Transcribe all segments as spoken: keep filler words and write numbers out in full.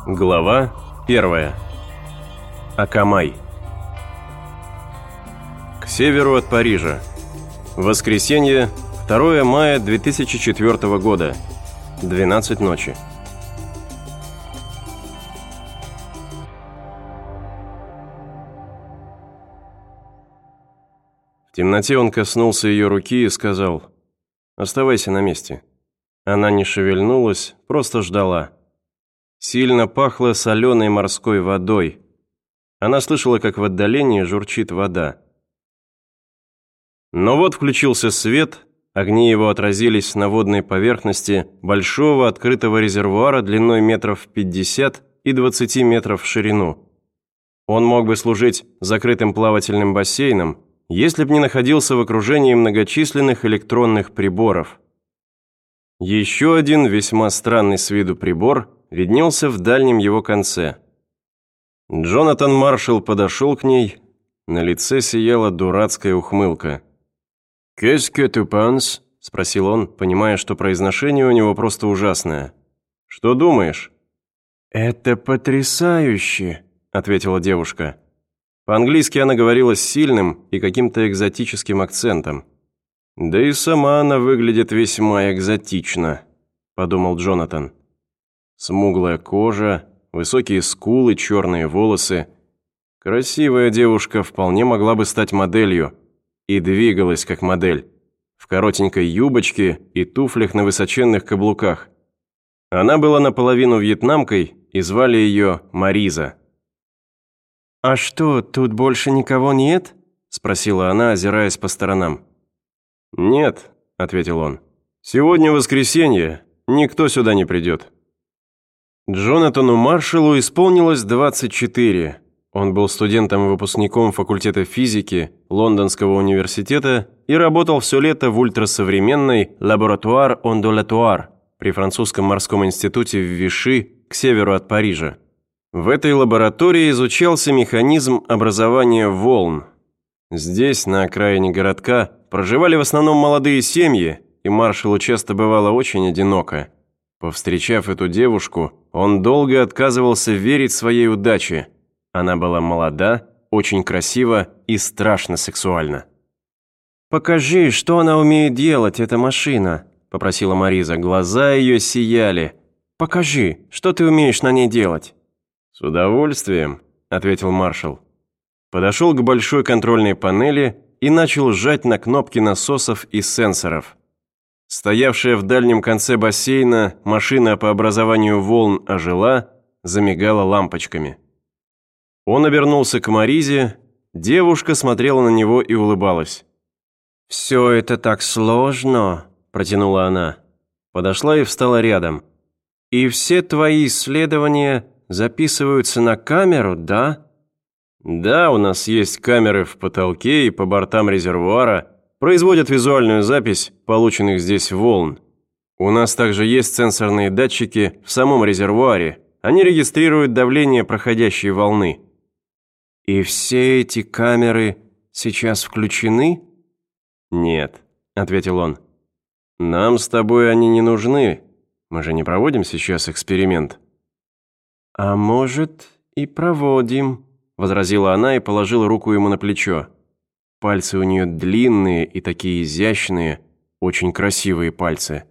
Глава первая. Акамай. К северу от Парижа. Воскресенье, второе мая две тысячи четвёртого года. двенадцать ночи. В темноте он коснулся ее руки и сказал: «Оставайся на месте». Она не шевельнулась, просто ждала. Сильно пахло соленой морской водой. Она слышала, как в отдалении журчит вода. Но вот включился свет, огни его отразились на водной поверхности большого открытого резервуара длиной метров пятьдесят и двадцати метров в ширину. Он мог бы служить закрытым плавательным бассейном, если б не находился в окружении многочисленных электронных приборов. Еще один весьма странный с виду прибор виднелся в дальнем его конце. Джонатан Маршалл подошел к ней, на лице сияла дурацкая ухмылка. «Qu'est-ce que tu penses?» – спросил он, понимая, что произношение у него просто ужасное. «Что думаешь?» «Это потрясающе», – ответила девушка. По-английски она говорила с сильным и каким-то экзотическим акцентом. «Да и сама она выглядит весьма экзотично», – подумал Джонатан. Смуглая кожа, высокие скулы, черные волосы. Красивая девушка вполне могла бы стать моделью. И двигалась как модель. В коротенькой юбочке и туфлях на высоченных каблуках. Она была наполовину вьетнамкой, и звали ее Мариза. «А что, тут больше никого нет?» – спросила она, озираясь по сторонам. «Нет», – ответил он. «Сегодня воскресенье, никто сюда не придет». Джонатану Маршаллу исполнилось двадцать четыре. Он был студентом-выпускником факультета физики Лондонского университета и работал все лето в ультрасовременной «Laboratoire Ondulatoire» при французском морском институте в Виши к северу от Парижа. В этой лаборатории изучался механизм образования волн. Здесь, на окраине городка, проживали в основном молодые семьи, и Маршаллу часто бывало очень одиноко. Повстречав эту девушку, он долго отказывался верить своей удаче. Она была молода, очень красива и страшно сексуальна. «Покажи, что она умеет делать, эта машина», – попросила Мариза. Глаза ее сияли. «Покажи, что ты умеешь на ней делать». «С удовольствием», – ответил Маршалл. Подошел к большой контрольной панели и начал жать на кнопки насосов и сенсоров. Стоявшая в дальнем конце бассейна машина по образованию волн ожила, замигала лампочками. Он обернулся к Маризе, девушка смотрела на него и улыбалась. «Все это так сложно», – протянула она. Подошла и встала рядом. «И все твои исследования записываются на камеру, да?» «Да, у нас есть камеры в потолке и по бортам резервуара, производят визуальную запись полученных здесь волн. У нас также есть сенсорные датчики в самом резервуаре, они регистрируют давление проходящей волны». «И все эти камеры сейчас включены?» «Нет», – ответил он. «Нам с тобой они не нужны, мы же не проводим сейчас эксперимент». «А может, и проводим», – возразила она и положила руку ему на плечо. Пальцы у нее длинные и такие изящные, очень красивые пальцы.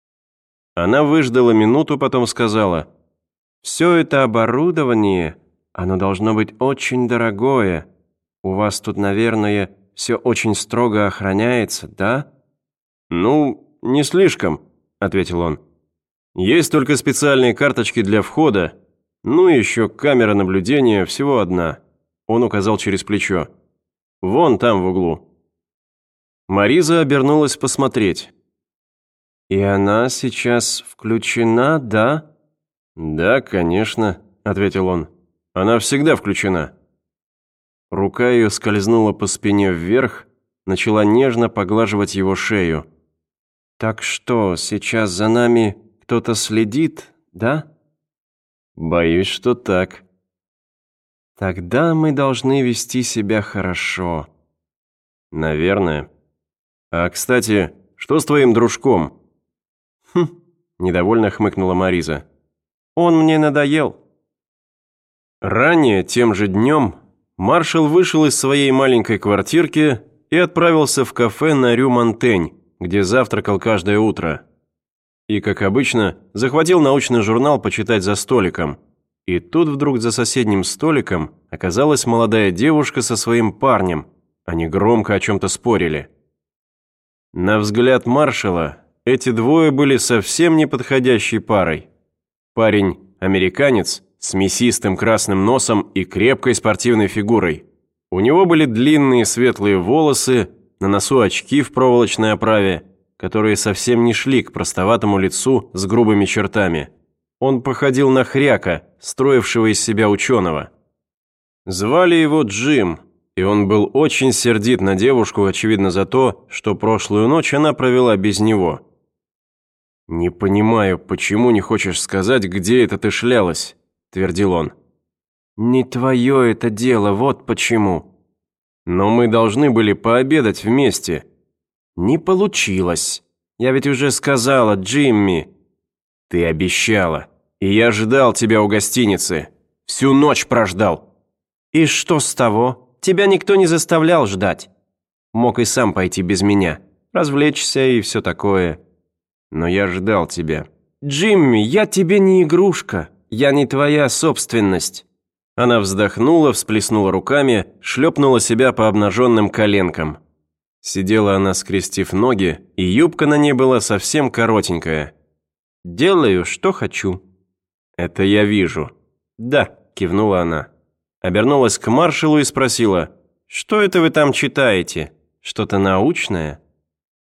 Она выждала минуту, потом сказала: «Все это оборудование, оно должно быть очень дорогое. У вас тут, наверное, все очень строго охраняется, да?» «Ну, не слишком», – ответил он. «Есть только специальные карточки для входа, ну и еще камера наблюдения, всего одна». Он указал через плечо. «Вон там в углу». Мариза обернулась посмотреть. «И она сейчас включена, да?» «Да, конечно», – ответил он. «Она всегда включена». Рука ее скользнула по спине вверх, начала нежно поглаживать его шею. «Так что, сейчас за нами кто-то следит, да?» «Боюсь, что так». «Тогда мы должны вести себя хорошо». «Наверное. А, кстати, что с твоим дружком?» «Хм», – недовольно хмыкнула Мариза. «Он мне надоел. Ранее, тем же днем, маршал вышел из своей маленькой квартирки и отправился в кафе на Рю-Монтень, где завтракал каждое утро. И, как обычно, захватил научный журнал почитать за столиком. И тут вдруг за соседним столиком оказалась молодая девушка со своим парнем. Они громко о чем-то спорили. На взгляд маршала, эти двое были совсем неподходящей парой. Парень – американец с мясистым красным носом и крепкой спортивной фигурой. У него были длинные светлые волосы, на носу очки в проволочной оправе, которые совсем не шли к простоватому лицу с грубыми чертами. Он походил на хряка, строившего из себя ученого. Звали его Джим, и он был очень сердит на девушку, очевидно, за то, что прошлую ночь она провела без него. «Не понимаю, почему не хочешь сказать, где это ты шлялась?» – твердил он. «Не твое это дело, вот почему. Но мы должны были пообедать вместе». «Не получилось. Я ведь уже сказала, Джимми». «Ты обещала, и я ждал тебя у гостиницы. Всю ночь прождал». «И что с того? Тебя никто не заставлял ждать. Мог и сам пойти без меня, развлечься и все такое. Но я ждал тебя». «Джимми, я тебе не игрушка. Я не твоя собственность». Она вздохнула, всплеснула руками, шлепнула себя по обнаженным коленкам. Сидела она, скрестив ноги, и юбка на ней была совсем коротенькая. «Делаю, что хочу». «Это я вижу». «Да», – кивнула она. Обернулась к маршалу и спросила: «Что это вы там читаете? Что-то научное?»